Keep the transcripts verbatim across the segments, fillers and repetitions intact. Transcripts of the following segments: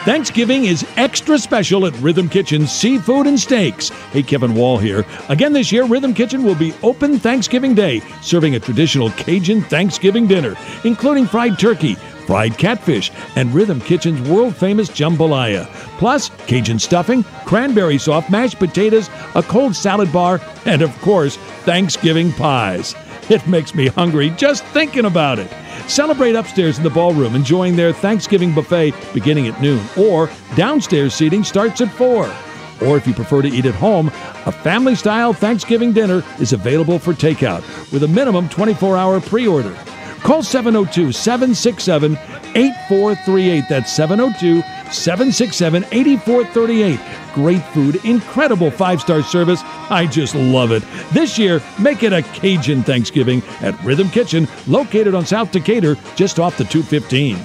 Thanksgiving is extra special at Rhythm Kitchen Seafood and Steaks. Hey, Kevin Wall here. Again this year, Rhythm Kitchen will be open Thanksgiving Day, serving a traditional Cajun Thanksgiving dinner, including fried turkey, fried catfish, and Rhythm Kitchen's world-famous jambalaya. Plus, Cajun stuffing, cranberry sauce, mashed potatoes, a cold salad bar, and, of course, Thanksgiving pies. It makes me hungry just thinking about it. Celebrate upstairs in the ballroom, enjoying their Thanksgiving buffet beginning at noon, or downstairs seating starts at four. Or if you prefer to eat at home, a family-style Thanksgiving dinner is available for takeout with a minimum twenty-four hour pre-order. Call seven oh two, seven six seven, eight four three eight. That's seven oh two, seven six seven, eight four three eight. Great food, incredible five-star service. I just love it. This year, make it a Cajun Thanksgiving at Rhythm Kitchen, located on South Decatur, just off the two fifteen.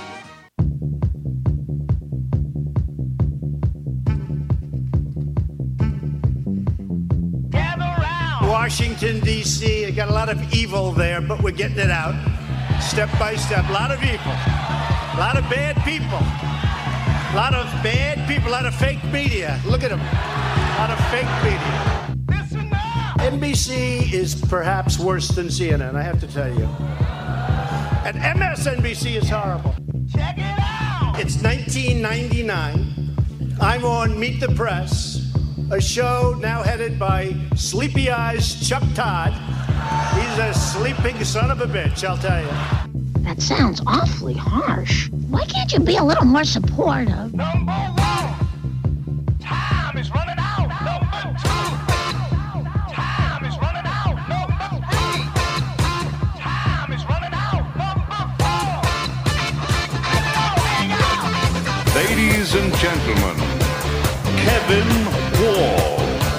Washington, D C, got a lot of evil there, but we're getting it out step by step. A lot of evil, a lot of bad people, a lot of bad people, a lot of fake media. Look at them, a lot of fake media. Listen up. N B C is perhaps worse than C N N, I have to tell you. And M S N B C is horrible. Check it out. It's nineteen ninety-nine. I'm on Meet the Press, a show now headed by Sleepy Eyes Chuck Todd. He's a sleeping son of a bitch, I'll tell you. That sounds awfully harsh. Why can't you be a little more supportive? Number one, time is running out. Number two, time is running out. Number three, time is running out. Number four. Ladies and gentlemen, Kevin Wall.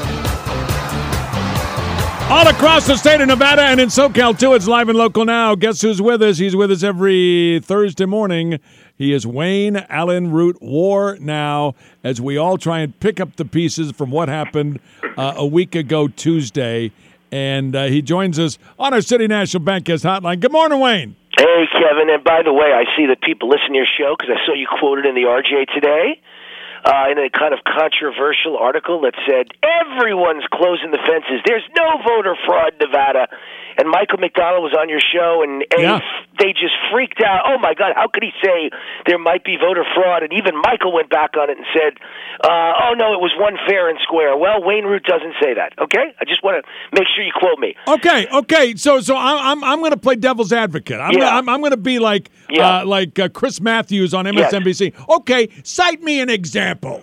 All across the state of Nevada and in SoCal, too, it's live and local now. Guess who's with us? He's with us every Thursday morning. He is Wayne Allyn Root. War now, as we all try and pick up the pieces from what happened uh, a week ago Tuesday. And uh, he joins us on our City National Bank Guest Hotline. Good morning, Wayne. Hey, Kevin. And by the way, I see that people listen to your show because I saw you quoted in the R J today. Uh, in a kind of controversial article that said, everyone's closing the fences. There's no voter fraud in Nevada. And Michael McDonald was on your show, and, and yeah. they just freaked out. Oh, my God, how could he say there might be voter fraud? And even Michael went back on it and said, uh, oh, no, it was one fair and square. Well, Wayne Root doesn't say that, okay? I just want to make sure you quote me. Okay, okay. So so I'm I'm, I'm going to play devil's advocate. I'm Yeah. gonna, I'm, I'm going to be like Yeah. uh, like uh, Chris Matthews on M S N B C. Yes. Okay, cite me an example.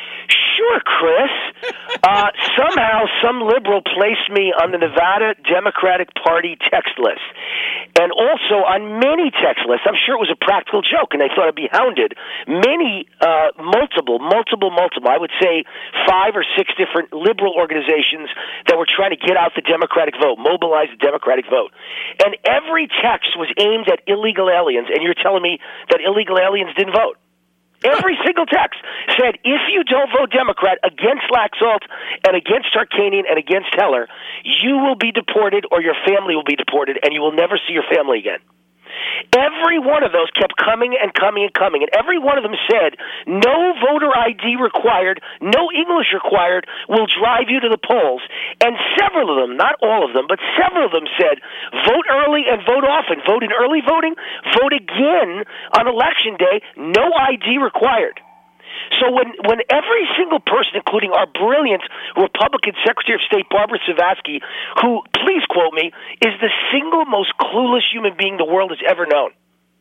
Sure, Chris. Uh, somehow some liberal placed me on the Nevada Democratic Party text list. And also on many text lists. I'm sure it was a practical joke, and they thought I'd be hounded. Many, uh, multiple, multiple, multiple, I would say five or six different liberal organizations that were trying to get out the Democratic vote, mobilize the Democratic vote. And every text was aimed at illegal aliens, and you're telling me that illegal aliens didn't vote. Every single text said, if you don't vote Democrat against Laxalt and against Tarkanian and against Heller, you will be deported or your family will be deported and you will never see your family again. Every one of those kept coming and coming and coming, and every one of them said, no voter I D required, no English required, will drive you to the polls. And several of them, not all of them, but several of them said, vote early and vote often. Vote in early voting, vote again on election day, no I D required. So when, when every single person, including our brilliant Republican Secretary of State, Barbara Savasky, who, please quote me, is the single most clueless human being the world has ever known,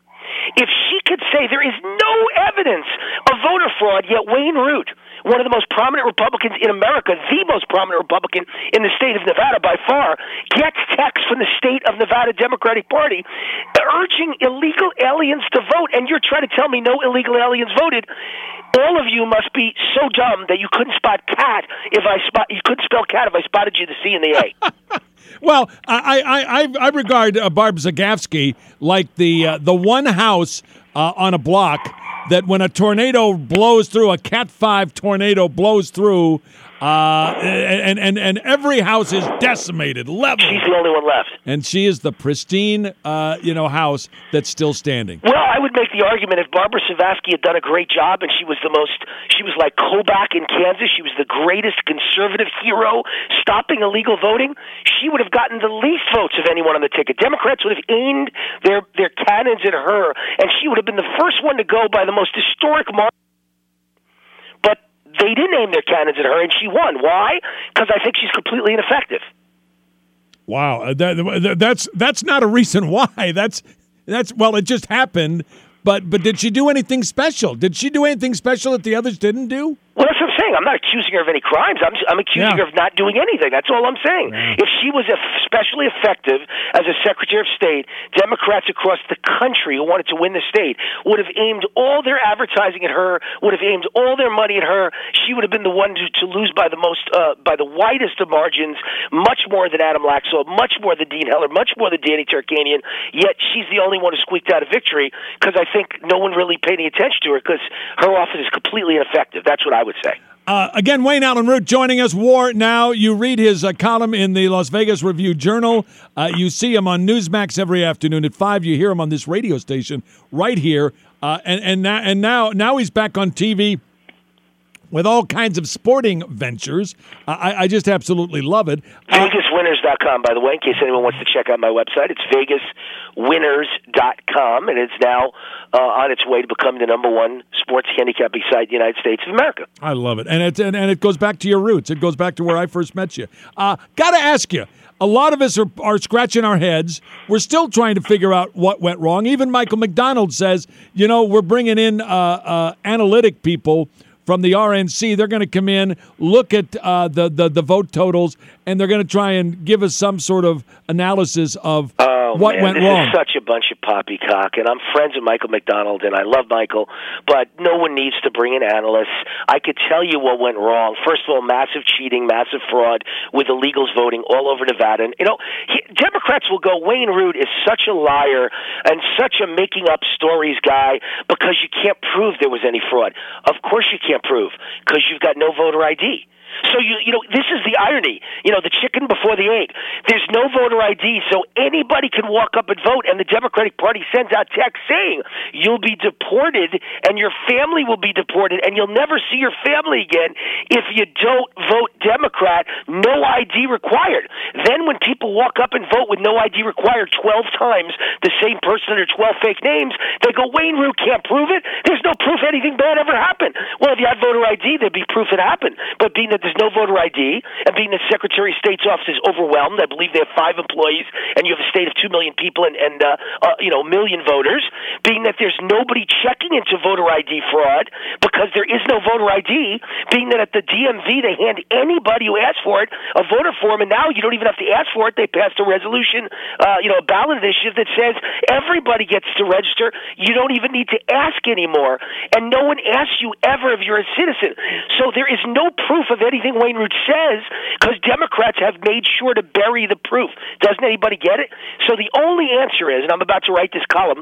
if she could say there is no evidence of voter fraud, yet Wayne Root, one of the most prominent Republicans in America, the most prominent Republican in the state of Nevada by far, gets texts from the state of Nevada Democratic Party urging illegal aliens to vote, and you're trying to tell me no illegal aliens voted. All of you must be so dumb that you couldn't spot cat if I spot you couldn't spell cat if I spotted you the C and the A. Well, I I, I, I regard uh, Barb Zagafsky like the uh, the one house uh, on a block that when a tornado blows through, a Cat five tornado blows through, Uh, and, and, and every house is decimated, leveled. She's the only one left. And she is the pristine, uh, you know, house that's still standing. Well, I would make the argument if Barbara Savasky had done a great job and she was the most, she was like Kobach in Kansas, she was the greatest conservative hero stopping illegal voting, she would have gotten the least votes of anyone on the ticket. Democrats would have aimed their, their cannons at her, and she would have been the first one to go by the most historic margin. But they didn't aim their cannons at her, and she won. Why? Because I think she's completely ineffective. Wow, uh, that, that's that's not a reason why. That's that's well, it just happened. But but did she do anything special? Did she do anything special that the others didn't do? Well, that's what I'm saying. I'm not accusing her of any crimes. I'm I'm accusing Yeah. her of not doing anything. That's all I'm saying. Yeah. If she was especially effective as a Secretary of State, Democrats across the country who wanted to win the state would have aimed all their advertising at her, would have aimed all their money at her. She would have been the one to, to lose by the most, uh, by the widest of margins, much more than Adam Laxalt, much more than Dean Heller, much more than Danny Tarkanian. Yet she's the only one who squeaked out a victory because I think no one really paid any attention to her because her office is completely ineffective. That's what I would say. Uh, again, Wayne Allen Root joining us. War Now. You read his uh, column in the Las Vegas Review-Journal. Uh, you see him on Newsmax every afternoon at five. You hear him on this radio station right here. Uh, and and now and now now he's back on T V with all kinds of sporting ventures. Uh, I, I just absolutely love it. Uh, Vegas Winners dot com, by the way, in case anyone wants to check out my website. It's Vegas Winners dot com, and it's now uh, on its way to becoming the number one sports handicapping site in the United States of America. I love it. And it, and, and it goes back to your roots. It goes back to where I first met you. Uh, Got to ask you, a lot of us are, are scratching our heads. We're still trying to figure out what went wrong. Even Michael McDonald says, you know, we're bringing in uh, uh, analytic people from the R N C. They're going to come in, look at uh, the, the, the vote totals, and they're going to try and give us some sort of analysis of Oh, what man, went this wrong. is such a bunch of poppycock, and I'm friends with Michael McDonald, and I love Michael, but no one needs to bring in analysts. I could tell you what went wrong. First of all, massive cheating, massive fraud with illegals voting all over Nevada. And, you know, he, Democrats will go, Wayne Root is such a liar and such a making-up stories guy because you can't prove there was any fraud. Of course you can't prove, because you've got no voter I D. So, you you know, this is the irony, you know, the chicken before the egg. There's no voter I D, so anybody can walk up and vote, and the Democratic Party sends out text saying you'll be deported and your family will be deported and you'll never see your family again if you don't vote Democrat, no I D required. Then when people walk up and vote with no I D required twelve times, the same person under twelve fake names, they go, Wayne Root can't prove it. There's no proof anything bad ever happened. Well, if you had voter I D, there'd be proof it happened. But being that there's no voter I D, and being the Secretary of State's office is overwhelmed, I believe they have five employees, and you have a state of two million people and, and uh, uh, you know, a million voters, being that there's nobody checking into voter I D fraud because there is no voter I D, being that at the D M V they hand anybody who asks for it a voter form, and now you don't even have to ask for it. They passed a resolution, uh, you know, a ballot initiative that says everybody gets to register. You don't even need to ask anymore, and no one asks you ever if you're a citizen. So there is no proof of anything Wayne Root says because Democrats have made sure to bury the proof. Doesn't anybody get it? So the only answer is, and I'm about to write this column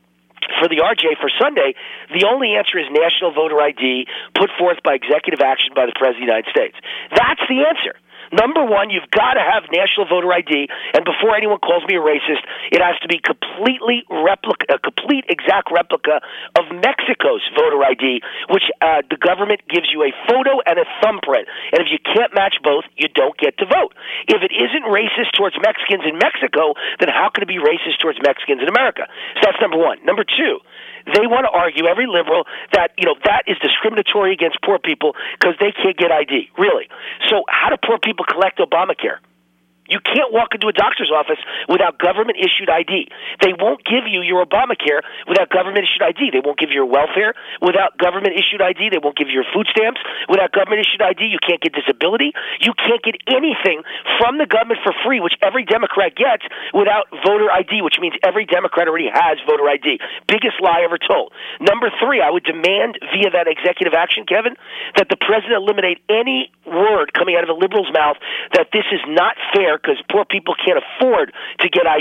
for the R J for Sunday, the only answer is national voter I D put forth by executive action by the President of the United States. That's the answer. Number one, you've got to have national voter I D, and before anyone calls me a racist, it has to be completely replica, a complete exact replica of Mexico's voter I D, which uh, the government gives you a photo and a thumbprint. And if you can't match both, you don't get to vote. If it isn't racist towards Mexicans in Mexico, then how can it be racist towards Mexicans in America? So that's number one. Number two, they want to argue, every liberal, that, you know, that is discriminatory against poor people because they can't get I D. Really. So how do poor people collect Obamacare? You can't walk into a doctor's office without government-issued I D. They won't give you your Obamacare without government-issued I D. They won't give you your welfare without government-issued I D. They won't give you your food stamps without government-issued I D. You can't get disability. You can't get anything from the government for free, which every Democrat gets, without voter I D, which means every Democrat already has voter I D. Biggest lie ever told. Number three, I would demand via that executive action, Kevin, that the president eliminate any word coming out of a liberal's mouth that this is not fair because poor people can't afford to get I D.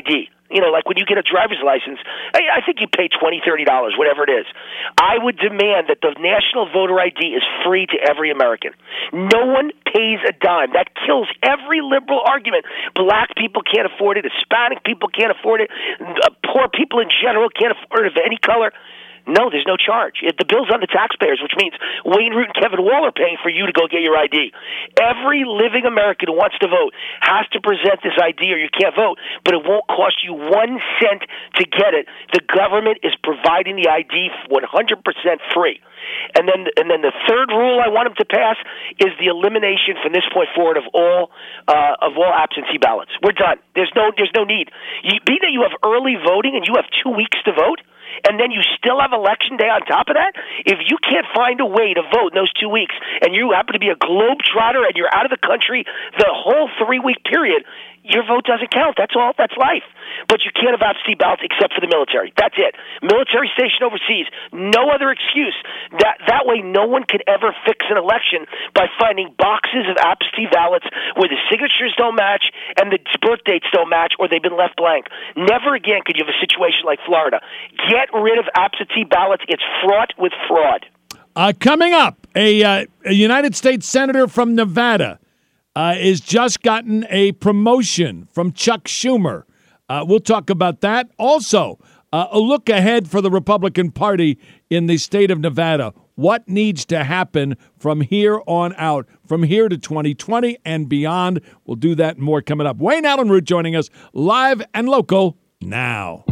You know, like when you get a driver's license, I, I think you pay twenty dollars, thirty dollars, whatever it is. I would demand that the national voter I D is free to every American. No one pays a dime. That kills every liberal argument. Black people can't afford it. Hispanic people can't afford it. Uh, poor people in general can't afford it of any color. No, there's no charge. It, the bill's on the taxpayers, which means Wayne Root and Kevin Wall are paying for you to go get your I D. Every living American who wants to vote has to present this I D or you can't vote, but it won't cost you one cent to get it. The government is providing the I D one hundred percent free. And then and then the third rule I want him to pass is the elimination from this point forward of all uh, of all absentee ballots. We're done. There's no there's no need. You, being that you have early voting and you have two weeks to vote, and then you still have election day on top of that, if you can't find a way to vote in those two weeks and you happen to be a globetrotter and you're out of the country the whole three-week period, your vote doesn't count. That's all. That's life. But you can't have absentee ballots except for the military. That's it. Military station overseas. No other excuse. That that way no one can ever fix an election by finding boxes of absentee ballots where the signatures don't match and the birth dates don't match or they've been left blank. Never again could you have a situation like Florida. Get rid of absentee ballots. It's fraught with fraud. Uh, coming up, a, uh, a United States Senator from Nevada Uh, is just gotten a promotion from Chuck Schumer. Uh, we'll talk about that. Also, uh, a look ahead for the Republican Party in the state of Nevada. What needs to happen from here on out, from here to twenty twenty and beyond? We'll do that and more coming up. Wayne Allyn Root joining us live and local now.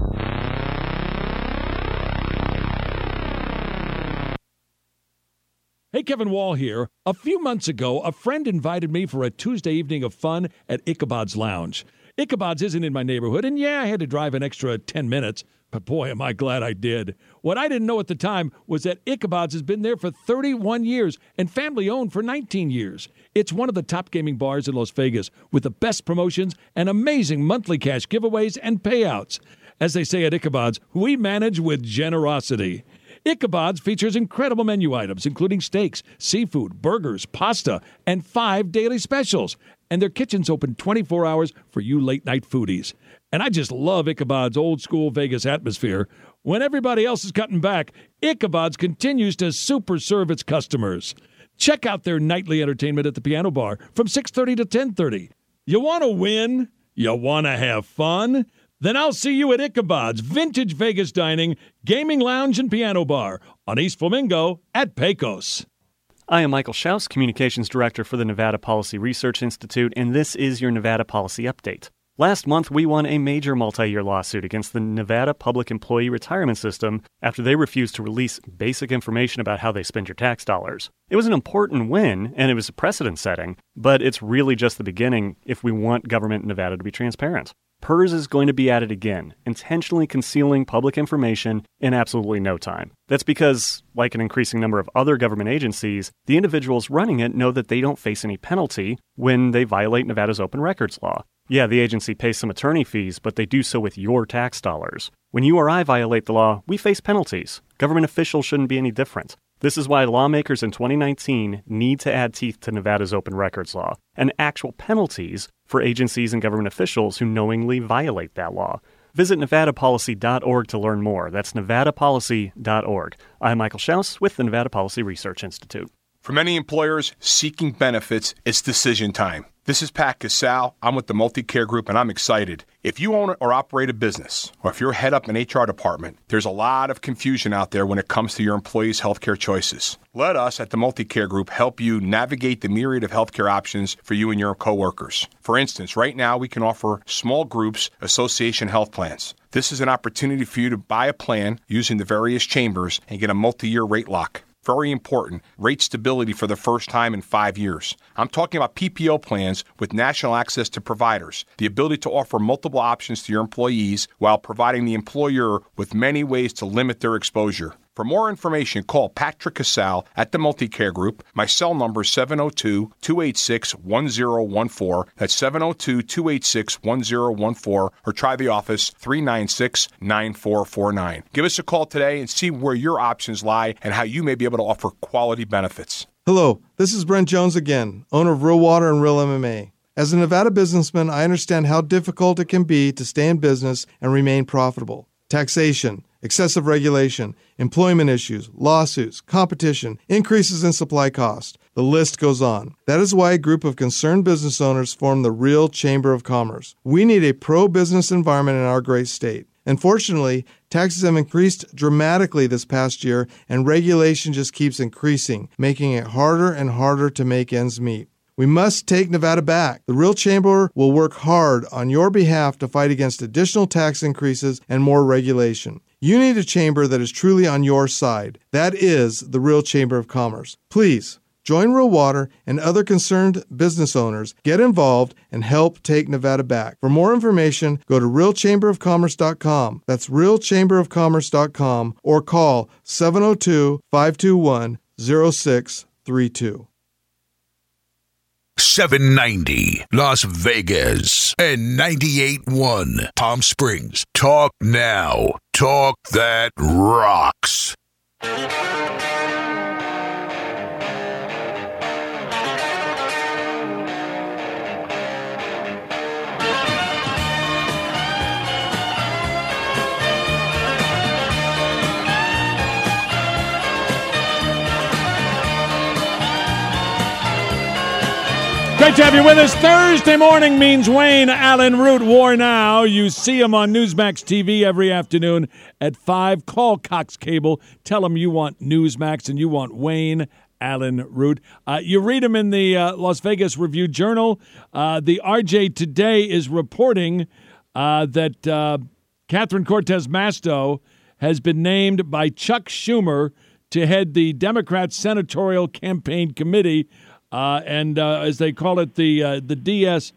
Hey, Kevin Wall here. A few months ago, a friend invited me for a Tuesday evening of fun at Ichabod's Lounge. Ichabod's isn't in my neighborhood, and yeah, I had to drive an extra ten minutes, but boy, am I glad I did. What I didn't know at the time was that Ichabod's has been there for thirty-one years and family-owned for nineteen years. It's one of the top gaming bars in Las Vegas with the best promotions and amazing monthly cash giveaways and payouts. As they say at Ichabod's, we manage with generosity. Ichabod's features incredible menu items, including steaks, seafood, burgers, pasta, and five daily specials. And their kitchen's open twenty-four hours for you late-night foodies. And I just love Ichabod's old-school Vegas atmosphere. When everybody else is cutting back, Ichabod's continues to super serve its customers. Check out their nightly entertainment at the Piano Bar from six thirty to ten thirty. You want to win? You want to have fun? Then I'll see you at Ichabod's Vintage Vegas Dining, Gaming Lounge, and Piano Bar on East Flamingo at Pecos. I am Michael Schaus, Communications Director for the Nevada Policy Research Institute, and this is your Nevada Policy Update. Last month, we won a major multi-year lawsuit against the Nevada Public Employee Retirement System after they refused to release basic information about how they spend your tax dollars. It was an important win, and it was a precedent-setting, but it's really just the beginning if we want government in Nevada to be transparent. PERS is going to be at it again, intentionally concealing public information in absolutely no time. That's because, like an increasing number of other government agencies, the individuals running it know that they don't face any penalty when they violate Nevada's open records law. Yeah, the agency pays some attorney fees, but they do so with your tax dollars. When you or I violate the law, we face penalties. Government officials shouldn't be any different. This is why lawmakers in twenty nineteen need to add teeth to Nevada's open records law and actual penalties for agencies and government officials who knowingly violate that law. Visit nevada policy dot org to learn more. That's nevada policy dot org. I'm Michael Schaus with the Nevada Policy Research Institute. For many employers seeking benefits, it's decision time. This is Pat Casal. I'm with the Multicare Group, and I'm excited. If you own or operate a business, or if you're head up an H R department, there's a lot of confusion out there when it comes to your employees' healthcare choices. Let us at the Multicare Group help you navigate the myriad of healthcare options for you and your coworkers. For instance, right now we can offer small groups association health plans. This is an opportunity for you to buy a plan using the various chambers and get a multi-year rate lock. Very important, rate stability for the first time in five years. I'm talking about P P O plans with national access to providers, the ability to offer multiple options to your employees while providing the employer with many ways to limit their exposure. For more information, call Patrick Casal at the Multicare Group. My cell number is seven oh two, two eight six, one oh one four. That's seven oh two, two eight six, one oh one four. Or try the office, three nine six, nine four four nine. Give us a call today and see where your options lie and how you may be able to offer quality benefits. Hello, this is Brent Jones again, owner of Real Water and Real M M A. As a Nevada businessman, I understand how difficult it can be to stay in business and remain profitable. Taxation, excessive regulation, employment issues, lawsuits, competition, increases in supply cost. The list goes on. That is why a group of concerned business owners formed the Real Chamber of Commerce. We need a pro-business environment in our great state. Unfortunately, taxes have increased dramatically this past year, and regulation just keeps increasing, making it harder and harder to make ends meet. We must take Nevada back. The Real Chamber will work hard on your behalf to fight against additional tax increases and more regulation. You need a chamber that is truly on your side. That is the Real Chamber of Commerce. Please, join Real Water and other concerned business owners. Get involved and help take Nevada back. For more information, go to real chamber of commerce dot com. That's real chamber of commerce dot com or call seven oh two, five two one, oh six three two. seven ninety Las Vegas and ninety-eight point one Palm Springs. Talk now. Talk that rocks. Great to have you with us. Thursday morning means Wayne Allyn Root War Now. You see him on Newsmax T V every afternoon at five. Call Cox Cable. Tell him you want Newsmax and you want Wayne Allyn Root. Uh, you read him in the uh, Las Vegas Review-Journal. Uh, the R J today is reporting uh, that uh, Catherine Cortez Masto has been named by Chuck Schumer to head the Democrat Senatorial Campaign Committee. Uh, and uh, as they call it, the uh, the D S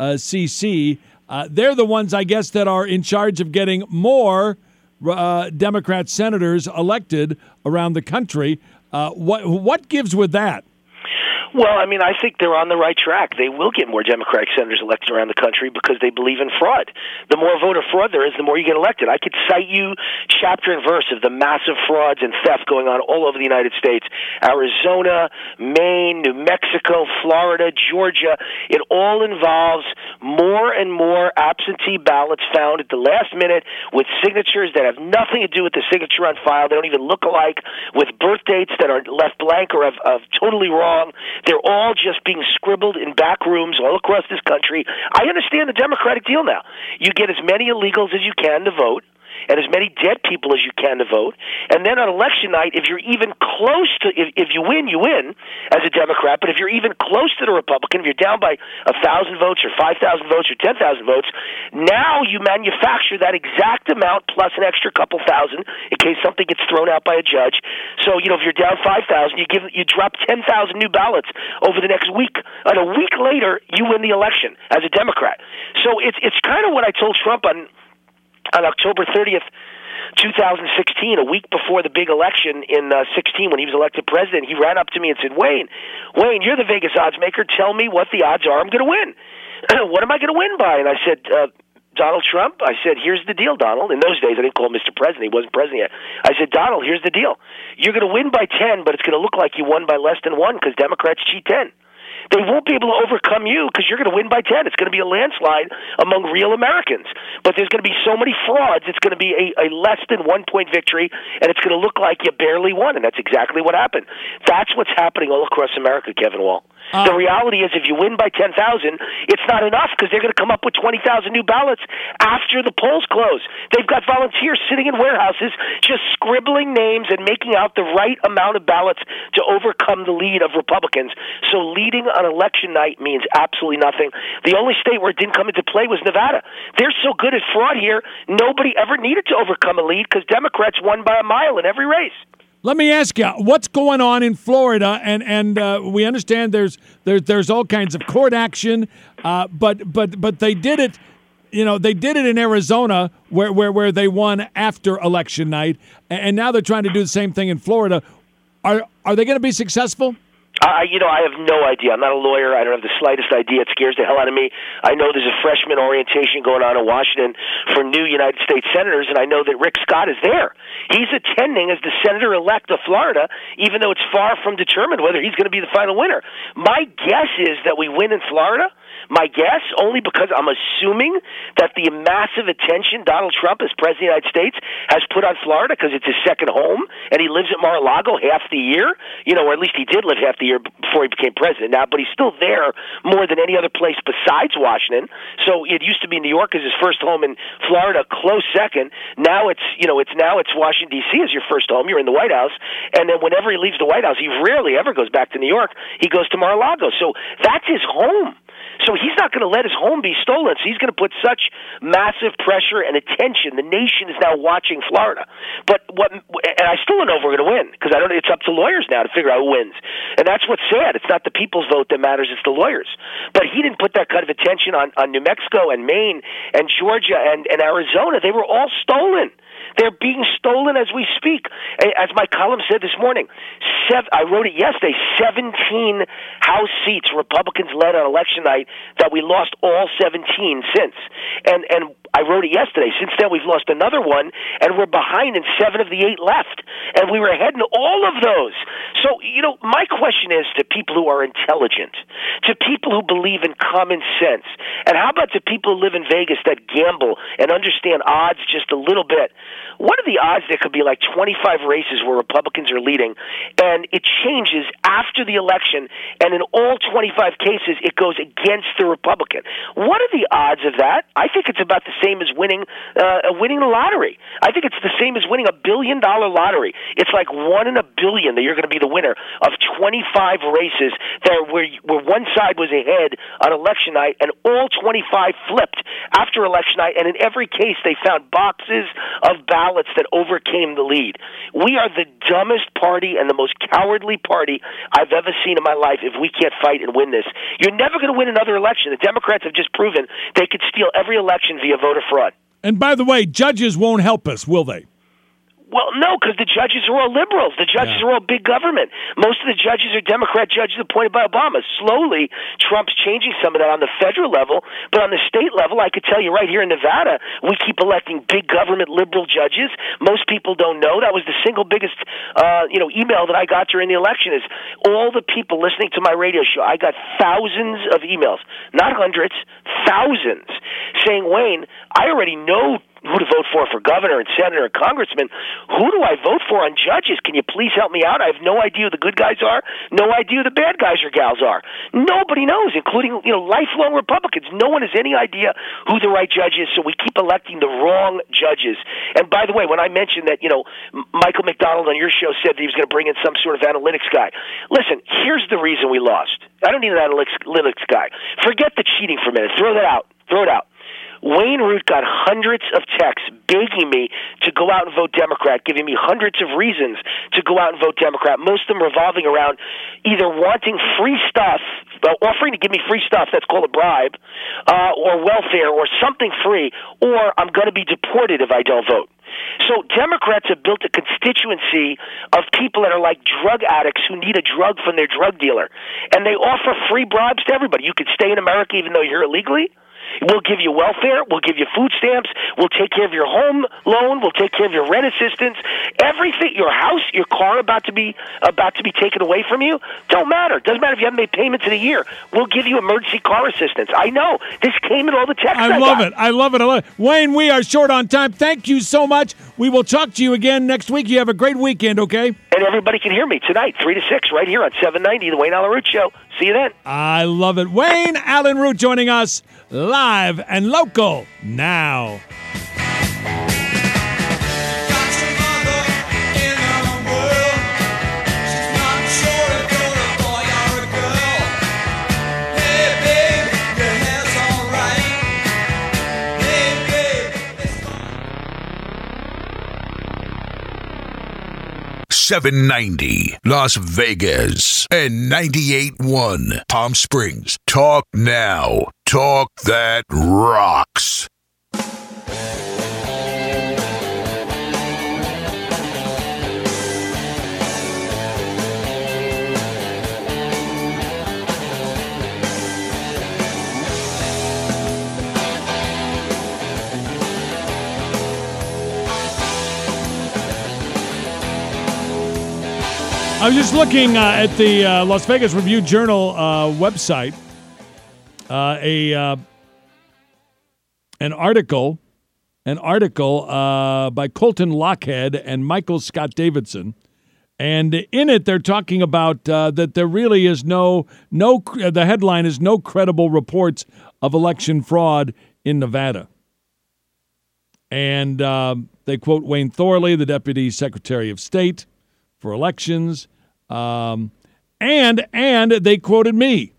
C C, uh, they're the ones, I guess, that are in charge of getting more uh, Democrat senators elected around the country. Uh, what what gives with that? Well, I mean, I think they're on the right track. They will get more Democratic senators elected around the country because they believe in fraud. The more voter fraud there is, the more you get elected. I could cite you chapter and verse of the massive frauds and theft going on all over the United States. Arizona, Maine, New Mexico, Florida, Georgia. It all involves more and more absentee ballots found at the last minute with signatures that have nothing to do with the signature on file. They don't even look alike, with birth dates that are left blank or have, have totally wrong. They're all just being scribbled in back rooms all across this country. I understand the Democratic deal now. You get as many illegals as you can to vote, and as many dead people as you can to vote. And then on election night, if you're even close to, if, if you win, you win as a Democrat. But if you're even close to the Republican, if you're down by a thousand votes or five thousand votes or ten thousand votes, now you manufacture that exact amount plus an extra couple thousand in case something gets thrown out by a judge. So, you know, if you're down five thousand, you give, you drop ten thousand new ballots over the next week. And a week later, you win the election as a Democrat. So it's, it's kind of what I told Trump on, on October thirtieth, two thousand sixteen, a week before the big election in uh, sixteen when he was elected president. He ran up to me and said, Wayne, Wayne, you're the Vegas odds maker. Tell me what the odds are I'm going to win. What am I going to win by? And I said, uh, Donald Trump. I said, here's the deal, Donald. In those days, I didn't call him Mister President. He wasn't president yet. I said, Donald, here's the deal. You're going to win by ten, but it's going to look like you won by less than one because Democrats cheat ten. They won't be able to overcome you because you're going to win by ten. It's going to be a landslide among real Americans. But there's going to be so many frauds, it's going to be a, a less than one-point victory, and it's going to look like you barely won, and that's exactly what happened. That's what's happening all across America, Kevin Wall. Uh, the reality is if you win by ten thousand, it's not enough because they're going to come up with twenty thousand new ballots after the polls close. They've got volunteers sitting in warehouses just scribbling names and making out the right amount of ballots to overcome the lead of Republicans. So leading on election night means absolutely nothing. The only state where it didn't come into play was Nevada. They're so good at fraud here, nobody ever needed to overcome a lead because Democrats won by a mile in every race. Let me ask you, what's going on in Florida? And and uh, we understand there's there's there's all kinds of court action, uh, but but but they did it, you know, they did it in Arizona where where where they won after election night, and now they're trying to do the same thing in Florida. Are are they going to be successful? I, you know, I have no idea. I'm not a lawyer. I don't have the slightest idea. It scares the hell out of me. I know there's a freshman orientation going on in Washington for new United States senators, and I know that Rick Scott is there. He's attending as the senator-elect of Florida, even though it's far from determined whether he's going to be the final winner. My guess is that we win in Florida, My guess, only because I'm assuming that the massive attention Donald Trump as President of the United States has put on Florida because it's his second home, and he lives at Mar-a-Lago half the year, you know, or at least he did live half the year before he became president now, but he's still there more than any other place besides Washington. So it used to be New York as his first home, and Florida close second. Now it's, you know, it's now it's Washington, D C as your first home. You're in the White House, and then whenever he leaves the White House, he rarely ever goes back to New York. He goes to Mar-a-Lago. So that's his home. So he's not going to let his home be stolen. So he's going to put such massive pressure and attention. The nation is now watching Florida. But what? And I still don't know if we're going to win because I don't. It's up to lawyers now to figure out who wins. And that's what's sad. It's not the people's vote that matters. It's the lawyers. But he didn't put that kind of attention on, on New Mexico and Maine and Georgia and, and Arizona. They were all stolen. They're being stolen as we speak. As my column said this morning, seven, I wrote it yesterday, seventeen House seats Republicans led on election night that we lost all seventeen since. And and I wrote it yesterday. Since then, we've lost another one, and we're behind in seven of the eight left. And we were ahead in all of those. So, you know, my question is to people who are intelligent, to people who believe in common sense, and how about to people who live in Vegas that gamble and understand odds just a little bit? What are the odds there could be like twenty-five races where Republicans are leading, and it changes after the election, and in all twenty-five cases, it goes against the Republican? What are the odds of that? I think it's about the same as winning uh, winning the lottery. I think it's the same as winning a billion-dollar lottery. It's like one in a billion that you're going to be the winner of twenty-five races there where, where one side was ahead on election night, and all twenty-five flipped after election night, and in every case, they found boxes of ballots that overcame the lead. We are the dumbest party and the most cowardly party I've ever seen in my life if we can't fight and win this. You're never going to win another election. The Democrats have just proven they could steal every election via voter fraud. And by the way, judges won't help us, will they? Well, no, because the judges are all liberals. The judges yeah. are all big government. Most of the judges are Democrat judges appointed by Obama. Slowly, Trump's changing some of that on the federal level, but on the state level, I could tell you right here in Nevada, we keep electing big government liberal judges. Most people don't know. That was the single biggest uh, you know, email that I got during the election is all the people listening to my radio show. I got thousands of emails, not hundreds, thousands, saying, Wayne, I already know who to vote for for governor and senator and congressman. Who do I vote for on judges? Can you please help me out? I have no idea who the good guys are, no idea who the bad guys or gals are. Nobody knows, including, you know, lifelong Republicans. No one has any idea who the right judge is, so we keep electing the wrong judges. And by the way, when I mentioned that, you know, Michael McDonald on your show said that he was going to bring in some sort of analytics guy. Listen, here's the reason we lost. I don't need an analytics guy. Forget the cheating for a minute. Throw that out. Throw it out. Wayne Root got hundreds of texts begging me to go out and vote Democrat, giving me hundreds of reasons to go out and vote Democrat, most of them revolving around either wanting free stuff, uh, offering to give me free stuff, that's called a bribe, uh, or welfare, or something free, or I'm going to be deported if I don't vote. So Democrats have built a constituency of people that are like drug addicts who need a drug from their drug dealer, and they offer free bribes to everybody. You could stay in America even though you're here illegally. We'll give you welfare. We'll give you food stamps. We'll take care of your home loan. We'll take care of your rent assistance. Everything, your house, your car about to be about to be taken away from you, don't matter. Doesn't matter if you haven't made payments in a year. We'll give you emergency car assistance. I know. This came in all the texts I, I love got. it. I love it. I love it. Wayne, we are short on time. Thank you so much. We will talk to you again next week. You have a great weekend, okay? And everybody can hear me tonight, three to six, right here on seven ninety, The Wayne Allen Root Show. See you then. I love it. Wayne Allen Root joining us live and local now. seven ninety Las Vegas and ninety-eight point one Palm Springs. Talk now. Talk that rocks. I was just looking uh, at the uh, Las Vegas Review-Journal uh, website, Uh, a uh, an article, an article uh, by Colton Lockhead and Michael Scott Davidson, and in it they're talking about uh, that there really is no no. The headline is no credible reports of election fraud in Nevada, and uh, they quote Wayne Thorley, the Deputy Secretary of State for Elections, um, and and they quoted me.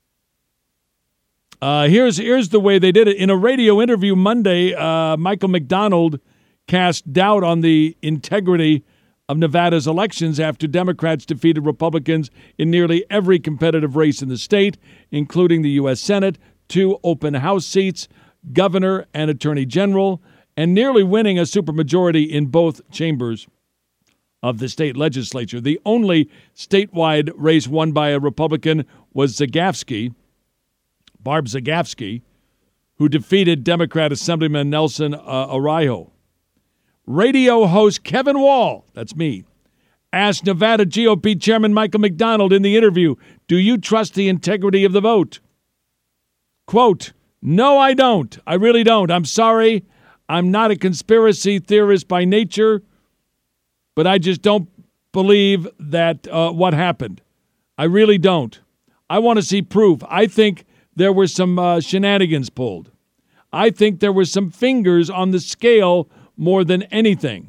Uh, here's here's the way they did it. In a radio interview Monday, uh, Michael McDonald cast doubt on the integrity of Nevada's elections after Democrats defeated Republicans in nearly every competitive race in the state, including the U S Senate, two open House seats, governor and attorney general, and nearly winning a supermajority in both chambers of the state legislature. The only statewide race won by a Republican was Zagafsky, Barb Zagafsky, who defeated Democrat Assemblyman Nelson uh, Araujo. Radio host Kevin Wall, that's me, asked Nevada G O P Chairman Michael McDonald in the interview, do you trust the integrity of the vote? Quote, no, I don't. I really don't. I'm sorry. I'm not a conspiracy theorist by nature, but I just don't believe that uh, what happened. I really don't. I want to see proof. I think there were some uh, shenanigans pulled. I think there were some fingers on the scale more than anything.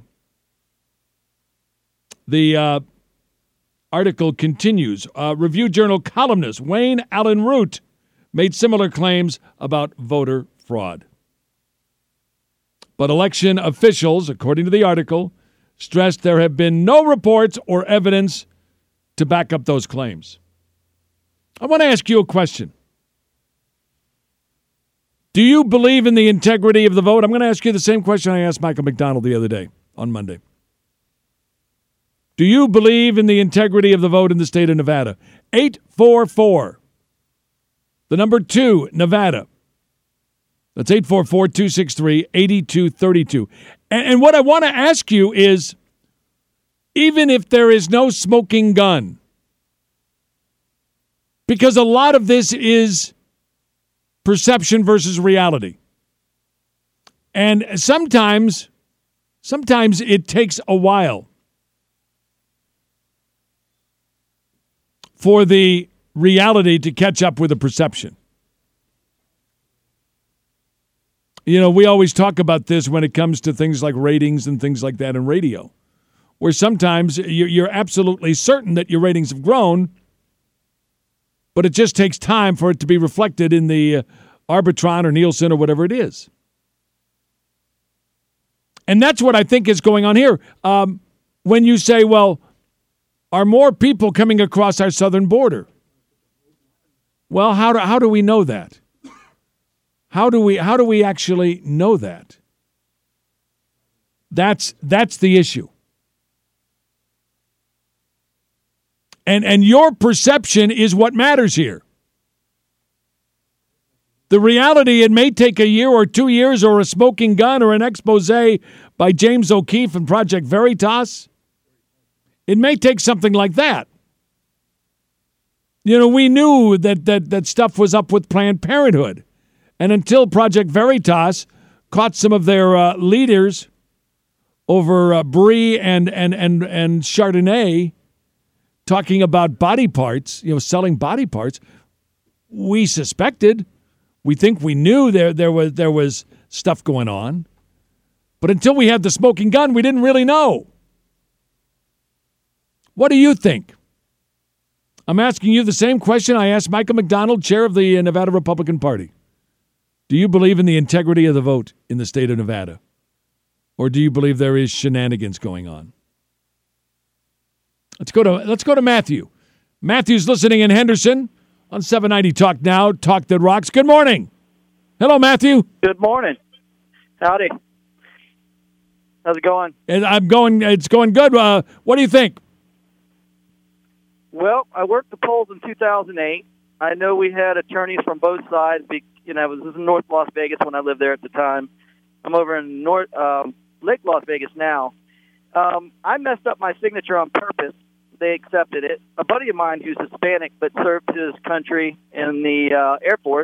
The uh, article continues. Uh, Review Journal columnist Wayne Allen Root made similar claims about voter fraud. But election officials, according to the article, stressed there have been no reports or evidence to back up those claims. I want to ask you a question. Do you believe in the integrity of the vote? I'm going to ask you the same question I asked Michael McDonald the other day on Monday. Do you believe in the integrity of the vote in the state of Nevada? eight four four. The number two, Nevada. That's eight four four, two six three, eight two three two. And, and what I want to ask you is, even if there is no smoking gun, because a lot of this is perception versus reality. And sometimes, sometimes it takes a while for the reality to catch up with the perception. You know, we always talk about this when it comes to things like ratings and things like that in radio, where sometimes you're absolutely certain that your ratings have grown, but it just takes time for it to be reflected in the uh, Arbitron or Nielsen or whatever it is. And that's what I think is going on here. Um, when you say, well, are more people coming across our southern border? Well, how do, how do we know that? How do we how do we actually know that? That's that's the issue. And and your perception is what matters here. The reality, it may take a year or two years or a smoking gun or an expose by James O'Keefe and Project Veritas. It may take something like that. You know, we knew that that, that stuff was up with Planned Parenthood. And until Project Veritas caught some of their uh, leaders over uh, Brie and, and, and, and Chardonnay talking about body parts, you know, selling body parts, we suspected, we think we knew there there was there was stuff going on. But until we had the smoking gun, we didn't really know. What do you think? I'm asking you the same question I asked Michael McDonald, chair of the Nevada Republican Party. Do you believe in the integrity of the vote in the state of Nevada? Or do you believe there is shenanigans going on? Let's go to let's go to Matthew. Matthew's listening in Henderson on seven ninety Talk Now, Talk That Rocks. Good morning. Hello, Matthew. Good morning. Howdy. How's it going? And I'm going. It's going good. Uh, what do you think? Well, I worked the polls in two thousand eight. I know we had attorneys from both sides. You know, it was in North Las Vegas when I lived there at the time. I'm over in North um, Lake Las Vegas now. Um, I messed up my signature on purpose. They accepted it. A buddy of mine who's Hispanic but served his country in the uh, Air Force,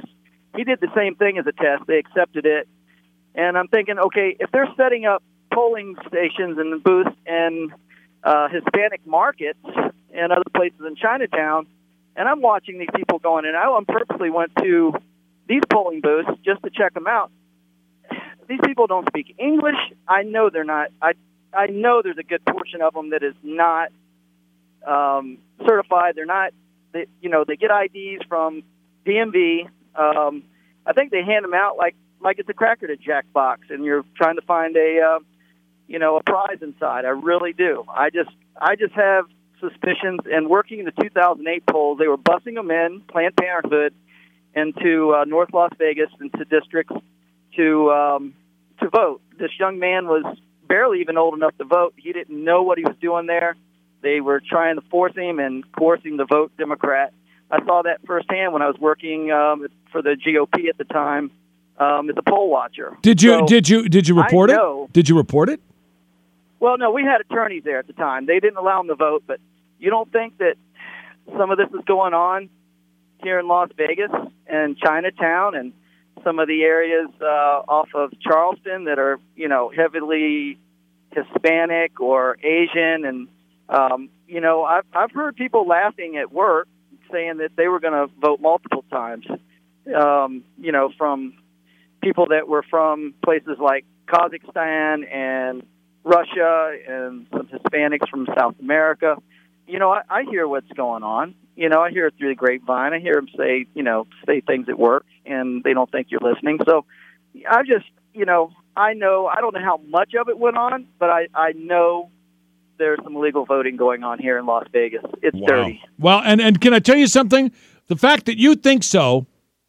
he did the same thing as a test. They accepted it. And I'm thinking, okay, if they're setting up polling stations and booths in uh, Hispanic markets and other places in Chinatown, and I'm watching these people going in, I purposely went to these polling booths just to check them out. These people don't speak English. I know they're not. I I know there's a good portion of them that is not um, certified. They're not. They, you know, they get I Ds from D M V. Um, I think they hand them out like like it's a Cracker to Jack box, and you're trying to find a uh, you know a prize inside. I really do. I just I just have suspicions. And working in the two thousand eight polls, they were busing them in Planned Parenthood into uh, North Las Vegas, into districts to um, to vote. This young man was barely even old enough to vote. He didn't know what he was doing there. They were trying to force him and coercing the vote Democrat. I saw that firsthand when I was working um, for the G O P at the time um, as a poll watcher. Did you so did you did you report I it? know, Did you report it? Well, no, we had attorneys there at the time. They didn't allow them to vote, but you don't think that some of this is going on here in Las Vegas and Chinatown and some of the areas uh, off of Charleston that are, you know, heavily Hispanic or Asian? And, um, you know, I've, I've heard people laughing at work saying that they were going to vote multiple times, um, you know, from people that were from places like Kazakhstan and Russia and some Hispanics from South America. You know, I, I hear what's going on. You know, I hear it through the grapevine. I hear them say, you know, say things at work, and they don't think you're listening. So I just, you know, I know, I don't know how much of it went on, but I, I know there's some illegal voting going on here in Las Vegas. It's Wow. dirty. Well, and, and can I tell you something? The fact that you think so,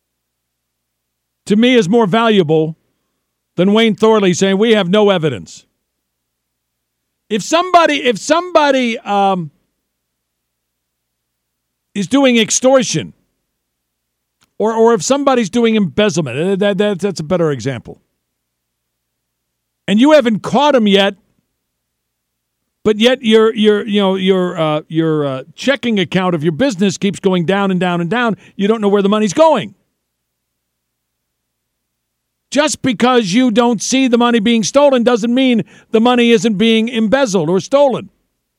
to me, is more valuable than Wayne Thorley saying we have no evidence. If somebody, if somebody um, is doing extortion, or or if somebody's doing embezzlement, that, that that's a better example, and you haven't caught him yet, but yet your your you know your uh, your uh, checking account of your business keeps going down and down and down. You don't know where the money's going. Just because you don't see the money being stolen doesn't mean the money isn't being embezzled or stolen.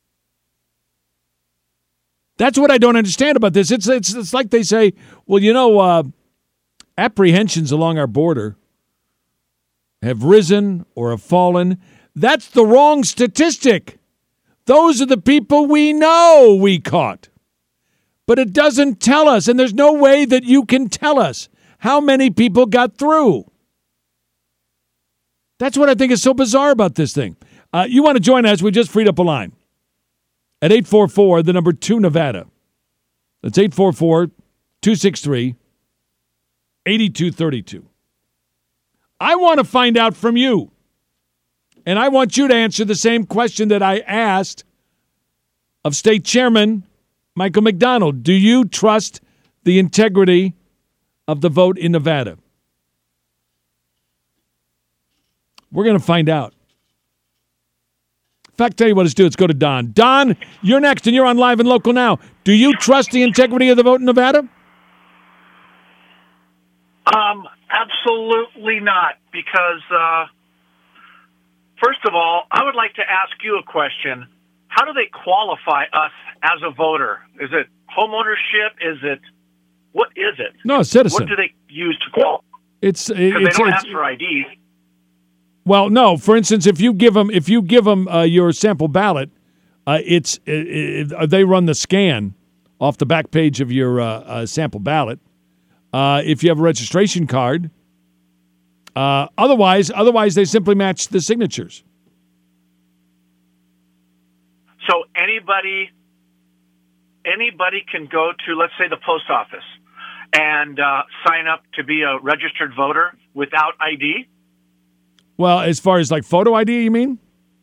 That's what I don't understand about this. It's it's it's like they say, well, you know, uh, apprehensions along our border have risen or have fallen. That's the wrong statistic. Those are the people we know we caught. But it doesn't tell us, and there's no way that you can tell us how many people got through. That's what I think is so bizarre about this thing. Uh, you want to join us? We just freed up a line at eight four four, the number two Nevada. That's eight four four, two six three, eight two three two. I want to find out from you, and I want you to answer the same question that I asked of State Chairman Michael McDonald. Do you trust the integrity of the vote in Nevada? We're going to find out. In fact, tell you what, let's do. Let's go to Don. Don, you're next, and you're on Live and Local now. Do you trust the integrity of the vote in Nevada? Um, absolutely not, because, uh, first of all, I would like to ask you a question. How do they qualify us as a voter? Is it homeownership? Is it, what is it? No, a citizen. What do they use to qualify? It's Because they it's, don't it's ask for I D. Well, no. For instance, if you give them if you give them uh, your sample ballot, uh, it's it, it, they run the scan off the back page of your uh, uh, sample ballot. Uh, if you have a registration card, uh, otherwise, otherwise they simply match the signatures. So anybody, anybody can go to, let's say, the post office and uh, sign up to be a registered voter without I D? Well, as far as like photo I D, you mean?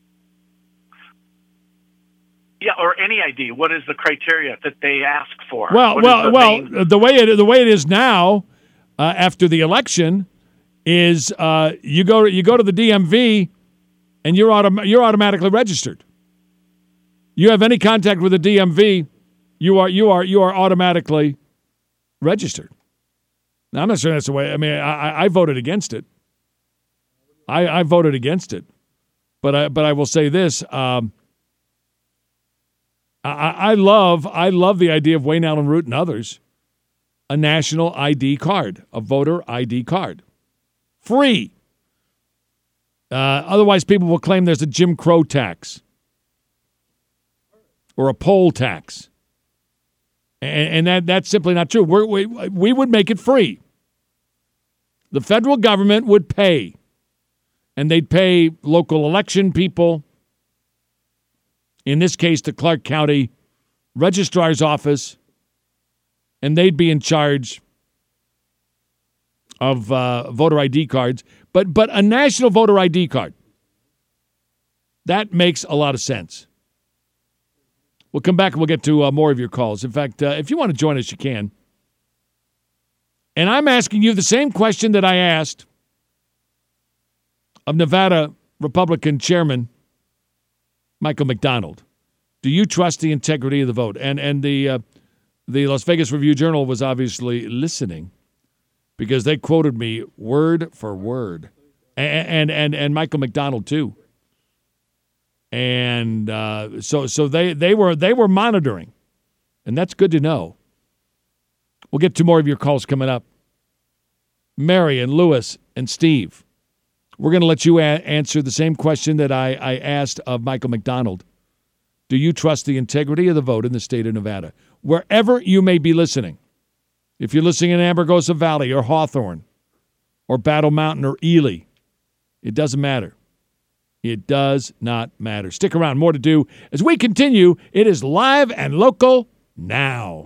Yeah, or any I D. What is the criteria that they ask for? Well, What well, is the well. main- The way it the way it is now, uh, after the election, is uh, you go you go to the D M V, and you're autom- you're automatically registered. You have any contact with the D M V, you are you are you are automatically registered. Now, I'm not sure that's the way. I mean, I, I voted against it. I, I voted against it. But I, but I will say this. Um, I, I love I love the idea of Wayne Allen Root and others. A national I D card, a voter I D card. Free. Uh, otherwise, people will claim there's a Jim Crow tax or a poll tax. And, and that, that's simply not true. We're, we we would make it free. The federal government would pay. And they'd pay local election people, in this case, the Clark County Registrar's Office, and they'd be in charge of uh, voter I D cards. But but a national voter I D card, that makes a lot of sense. We'll come back and we'll get to uh, more of your calls. In fact, uh, if you want to join us, you can. And I'm asking you the same question that I asked of Nevada Republican Chairman Michael McDonald. Do you trust the integrity of the vote? And and the uh, the Las Vegas Review-Journal was obviously listening because they quoted me word for word, and and and, and Michael McDonald too. And uh, so so they, they were they were monitoring, and that's good to know. We'll get to more of your calls coming up. Mary and Lewis and Steve. We're going to let you a- answer the same question that I, I asked of Michael McDonald. Do you trust the integrity of the vote in the state of Nevada? Wherever you may be listening, if you're listening in Amargosa Valley or Hawthorne or Battle Mountain or Ely, it doesn't matter. It does not matter. Stick around. More to do as we continue. It is live and local now.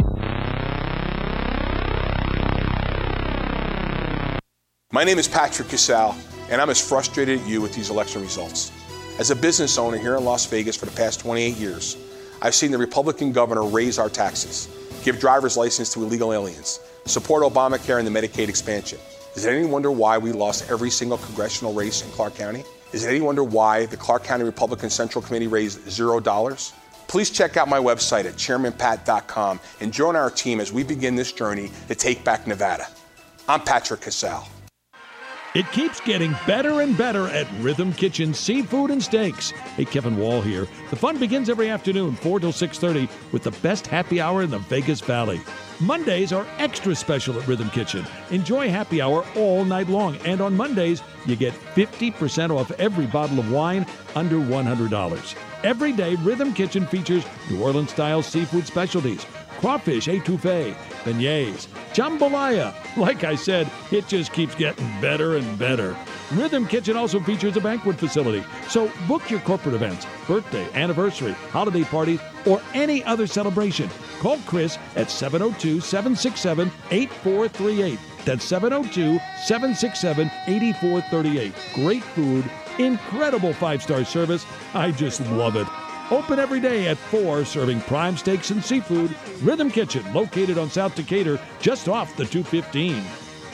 My name is Patrick Casale, and I'm as frustrated as you with these election results. As a business owner here in Las Vegas for the past twenty-eight years, I've seen the Republican governor raise our taxes, give driver's license to illegal aliens, support Obamacare and the Medicaid expansion. Does anyone wonder why we lost every single congressional race in Clark County? Does anyone wonder why the Clark County Republican Central Committee raised zero dollars? Please check out my website at chairman pat dot com and join our team as we begin this journey to take back Nevada. I'm Patrick Casale. It keeps getting better and better at Rhythm Kitchen Seafood and Steaks. Hey, Kevin Wall here. The fun begins every afternoon, four till six thirty, with the best happy hour in the Vegas Valley. Mondays are extra special at Rhythm Kitchen. Enjoy happy hour all night long. And on Mondays, you get fifty percent off every bottle of wine under one hundred dollars. Every day, Rhythm Kitchen features New Orleans-style seafood specialties. Crawfish etouffee, beignets, jambalaya. Like I said, it just keeps getting better and better. Rhythm Kitchen also features a banquet facility. So book your corporate events, birthday, anniversary, holiday parties, or any other celebration. Call Chris at seven oh two, seven six seven, eight four three eight. That's seven oh two, seven six seven, eight four three eight. Great food, incredible five-star service. I just love it. Open every day at four, serving prime steaks and seafood. Rhythm Kitchen, located on South Decatur, just off the two fifteen.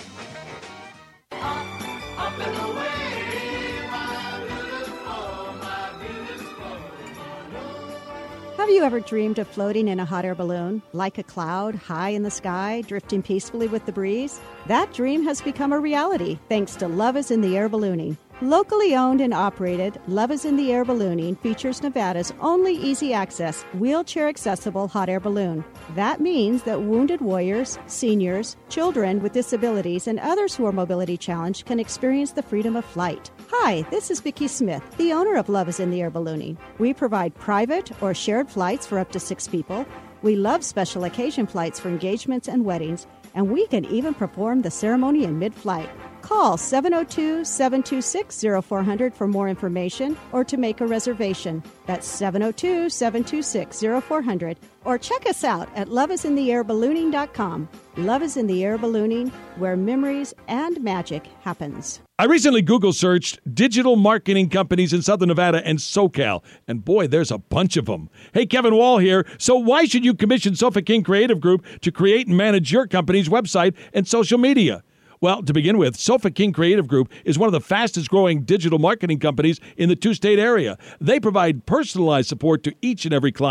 Have you ever dreamed of floating in a hot air balloon, like a cloud, high in the sky, drifting peacefully with the breeze? That dream has become a reality thanks to Love is in the Air Ballooning. Locally owned and operated, Love is in the Air Ballooning features Nevada's only easy-access, wheelchair-accessible hot air balloon. That means that wounded warriors, seniors, children with disabilities, and others who are mobility challenged can experience the freedom of flight. Hi, this is Vicki Smith, the owner of Love is in the Air Ballooning. We provide private or shared flights for up to six people. We love special occasion flights for engagements and weddings, and we can even perform the ceremony in mid-flight. Call seven oh two, seven two six, oh four hundred for more information or to make a reservation. That's seven oh two, seven two six, oh four hundred. Or check us out at love is in the air ballooning dot com. Love is in the Air Ballooning, where memories and magic happens. I recently Google searched digital marketing companies in Southern Nevada and SoCal, and boy, there's a bunch of them. Hey, Kevin Wall here. So why should you commission Sofa King Creative Group to create and manage your company's website and social media? Well, to begin with, Sofa King Creative Group is one of the fastest growing digital marketing companies in the two-state area. They provide personalized support to each and every client.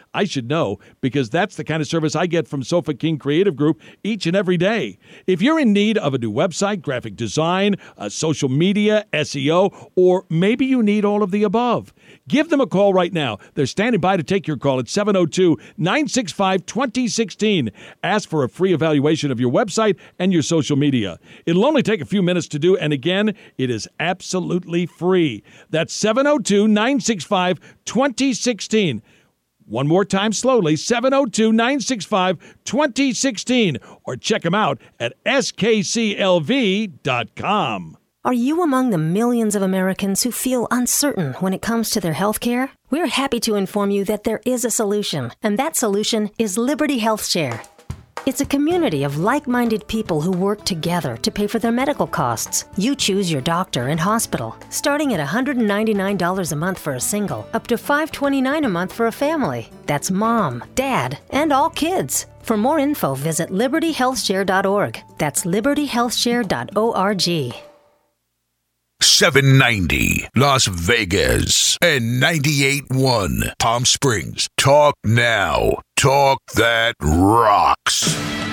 I should know because that's the kind of service I get from Sofa King Creative Group each and every day. If you're in need of a new website, graphic design, uh, social media, S E O, or maybe you need all of the above, give them a call right now. They're standing by to take your call at seven oh two, nine six five, two oh one six. Ask for a free evaluation of your website and your social media. It'll only take a few minutes to do, and again, it is absolutely free. That's seven oh two, nine six five, two oh one six. One more time slowly, seven oh two, nine six five, two oh one six, or check them out at S K C L V dot com. Are you among the millions of Americans who feel uncertain when it comes to their health care? We're happy to inform you that there is a solution, and that solution is Liberty Health Share. It's a community of like-minded people who work together to pay for their medical costs. You choose your doctor and hospital, starting at one hundred ninety-nine dollars a month for a single, up to five hundred twenty-nine dollars a month for a family. That's mom, dad, and all kids. For more info, visit liberty health share dot org. That's liberty health share dot org. seven ninety Las Vegas and ninety-eight point one Palm Springs. Talk now. Talk that rocks.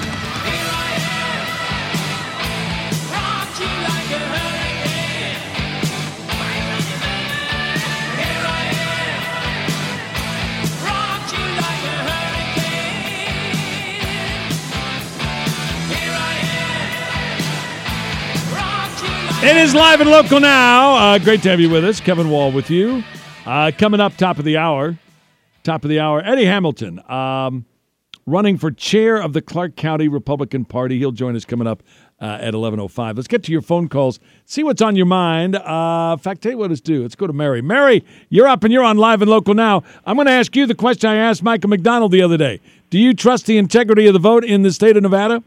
It is live and local now. Uh, great to have you with us. Kevin Wall with you. Uh, coming up top of the hour. Top of the hour, Eddie Hamilton, um, running for chair of the Clark County Republican Party. He'll join us coming up uh, at eleven oh five. Let's get to your phone calls. See what's on your mind. Uh, in fact, tell you what let's do. Let's go to Mary. Mary, you're up and you're on Live and Local now. I'm going to ask you the question I asked Michael McDonald the other day. Do you trust the integrity of the vote in the state of Nevada?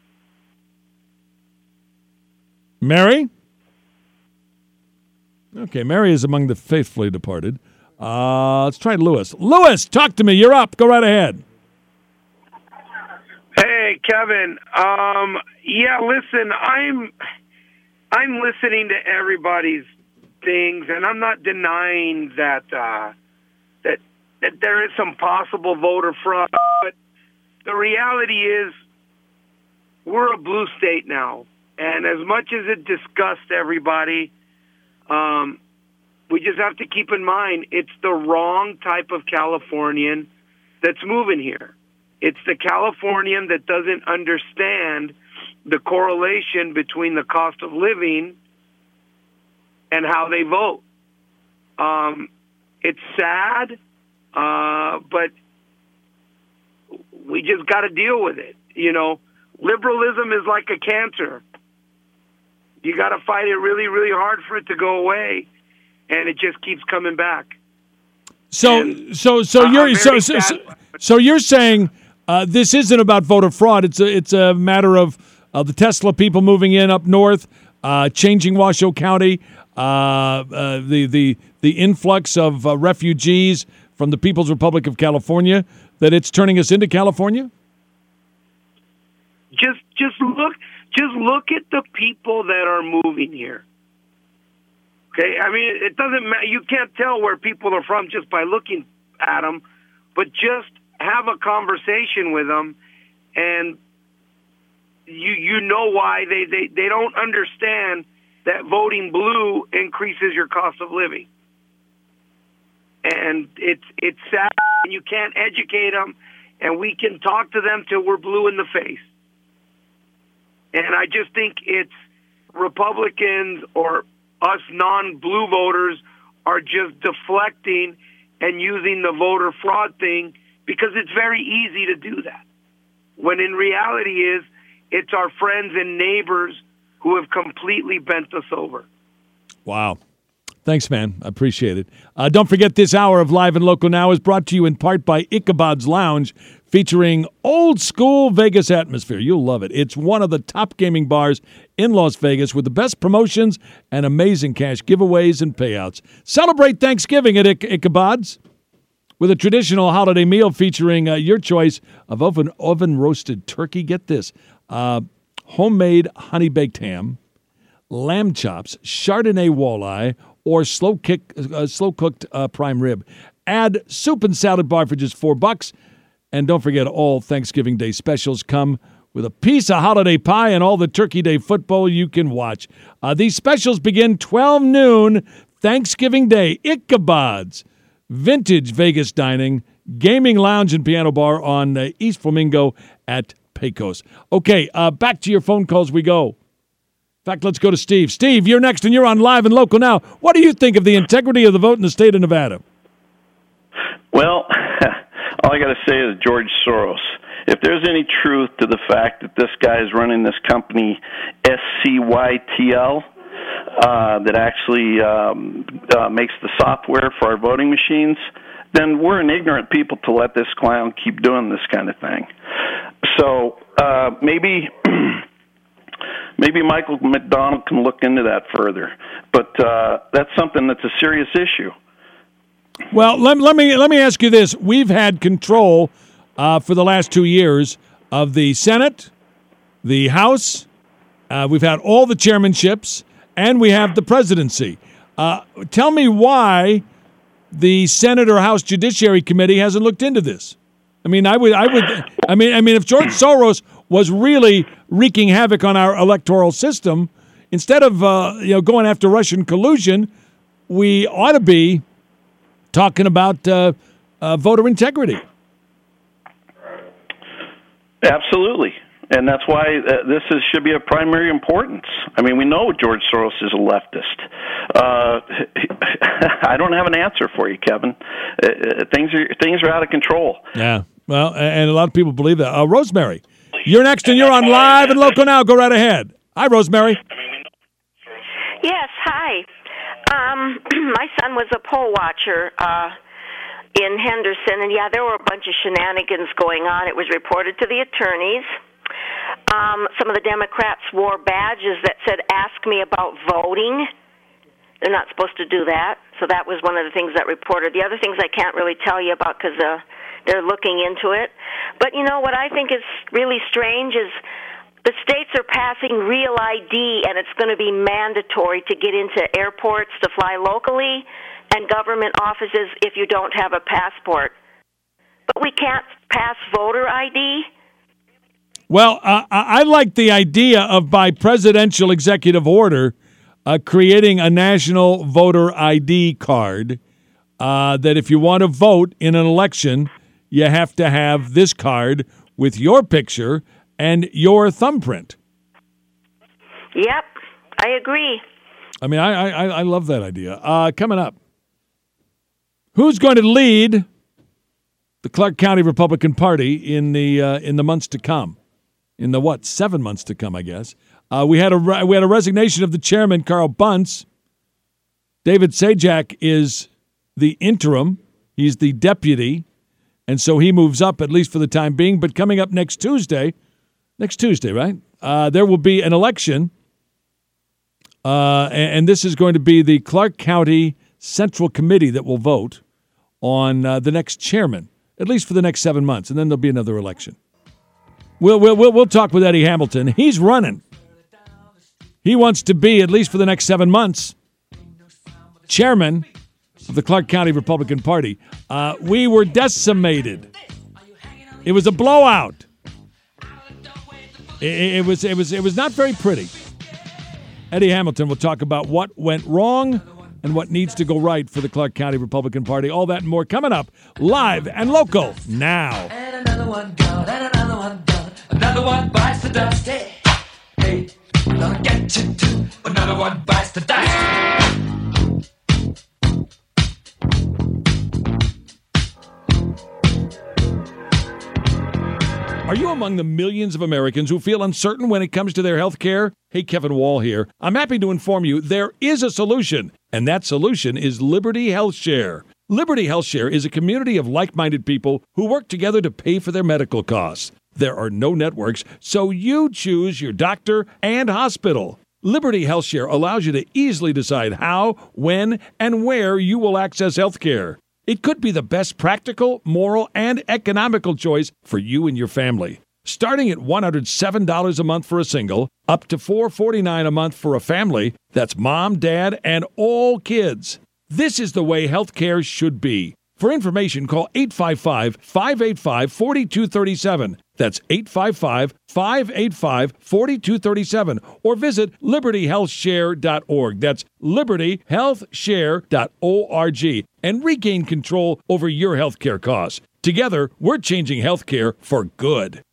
Mary? Okay, Mary is among the faithfully departed. Uh, let's try Lewis. Lewis, talk to me. You're up. Go right ahead. Hey, Kevin. Um, yeah, listen, I'm I'm listening to everybody's things, and I'm not denying that uh, that that there is some possible voter fraud. But the reality is, we're a blue state now, and as much as it disgusts everybody, um. we just have to keep in mind it's the wrong type of Californian that's moving here. It's the Californian that doesn't understand the correlation between the cost of living and how they vote. Um, it's sad, uh, but we just got to deal with it. You know, liberalism is like a cancer. You got to fight it really, really hard for it to go away. And it just keeps coming back. So, and so, so you're so, so, so, so you're saying uh, this isn't about voter fraud. It's a it's a matter of uh, the Tesla people moving in up north, uh, changing Washoe County, uh, uh, the the the influx of uh, refugees from the People's Republic of California. That it's turning us into California. Just just look just look at the people that are moving here. Okay, I mean, it doesn't matter. You can't tell where people are from just by looking at them, but just have a conversation with them, and you you know why they, they, they don't understand that voting blue increases your cost of living. And it's it's sad, and you can't educate them, and we can talk to them till we're blue in the face. And I just think it's Republicans or us non-blue voters are just deflecting and using the voter fraud thing because it's very easy to do that. When in reality is, it's our friends and neighbors who have completely bent us over. Wow. Thanks, man. I appreciate it. Uh, don't forget this hour of Live and Local Now is brought to you in part by Ichabod's Lounge, featuring old-school Vegas atmosphere. You'll love it. It's one of the top gaming bars in Las Vegas with the best promotions and amazing cash giveaways and payouts. Celebrate Thanksgiving at Ich- Ichabod's with a traditional holiday meal featuring uh, your choice of oven, oven-roasted turkey. Get this, uh, homemade honey-baked ham, lamb chops, Chardonnay walleye, or slow kick, uh, slow cooked uh, prime rib. add soup and salad bar for just four bucks. And don't forget, all Thanksgiving Day specials come with a piece of holiday pie and all the Turkey Day football you can watch. Uh, these specials begin twelve noon Thanksgiving Day. Ichabod's Vintage Vegas Dining, Gaming Lounge and Piano Bar on uh, East Flamingo at Pecos. Okay, uh, back to your phone calls we go. In fact, let's go to Steve. Steve, you're next, and you're on Live and Local now. What do you think of the integrity of the vote in the state of Nevada? Well, all I got to say is George Soros. If there's any truth to the fact that this guy is running this company, S C Y T L, uh, that actually um, uh, makes the software for our voting machines, then we're an ignorant people to let this clown keep doing this kind of thing. So uh, maybe maybe Michael McDonald can look into that further. But uh, that's something that's a serious issue. Well, let, let me let me ask you this. We've had control uh, for the last two years of the Senate, the House. Uh, we've had all the chairmanships, and we have the presidency. Uh, tell me why the Senate or House Judiciary Committee hasn't looked into this. I mean, I would, I would, I mean, I mean, if George Soros was really wreaking havoc on our electoral system, instead of uh, you know going after Russian collusion, we ought to be talking about uh, uh, voter integrity. Absolutely. And that's why uh, this is, should be of primary importance. I mean, we know George Soros is a leftist. Uh, I don't have an answer for you, Kevin. Uh, things are things are out of control. Yeah, well, and a lot of people believe that. Uh, Rosemary, you're next, and you're on Live and Local now. Go right ahead. Hi, Rosemary. Yes, hi. Um, my son was a poll watcher uh, in Henderson, and yeah, there were a bunch of shenanigans going on. It was reported to the attorneys. Um, some of the Democrats wore badges that said, "Ask me about voting." They're not supposed to do that. So that was one of the things that reported. The other things I can't really tell you about because uh, they're looking into it. But, you know, what I think is really strange is the states are passing Real I D, and it's going to be mandatory to get into airports to fly locally and government offices if you don't have a passport. But we can't pass voter I D. Well, uh, I like the idea of, by presidential executive order, uh, creating a national voter I D card, uh, that if you want to vote in an election, you have to have this card with your picture and your thumbprint. Yep, I agree. I mean, I I, I love that idea. Uh, coming up, who's going to lead the Clark County Republican Party in the uh, in the months to come? In the what seven months to come, I guess. Uh, we had a we had a resignation of the chairman, Carl Bunce. David Sajak is the interim; he's the deputy, and so he moves up at least for the time being. But coming up next Tuesday, next Tuesday, right? Uh, there will be an election, uh, and, and this is going to be the Clark County Central Committee that will vote on uh, the next chairman, at least for the next seven months, and then there'll be another election. We'll, we'll, we'll, we'll talk with Eddie Hamilton. He's running. He wants to be, at least for the next seven months, chairman of the Clark County Republican Party. Uh, we were decimated. It was a blowout. It, it was it was it was not very pretty. Eddie Hamilton will talk about what went wrong and what needs to go right for the Clark County Republican Party. All that and more coming up, live and local now. And another one gone, and another one gone. Another one bites the dust. Hey, hey, we're gonna get you too. Another one bites the dust. Are you among the millions of Americans who feel uncertain when it comes to their health care? Hey, Kevin Wall here. I'm happy to inform you there is a solution, and that solution is Liberty Health Share. Liberty Health Share is a community of like-minded people who work together to pay for their medical costs. There are no networks, so you choose your doctor and hospital. Liberty Health Share allows you to easily decide how, when, and where you will access health care. It could be the best practical, moral, and economical choice for you and your family. Starting at one hundred seven dollars a month for a single, up to four hundred forty-nine dollars a month for a family, that's mom, dad, and all kids. This is the way health care should be. For information, call eight five five, five eight five, four two three seven. That's eight five five, five eight five, four two three seven. Or visit liberty health share dot org. That's liberty health share dot org. And regain control over your health care costs. Together, we're changing healthcare for good.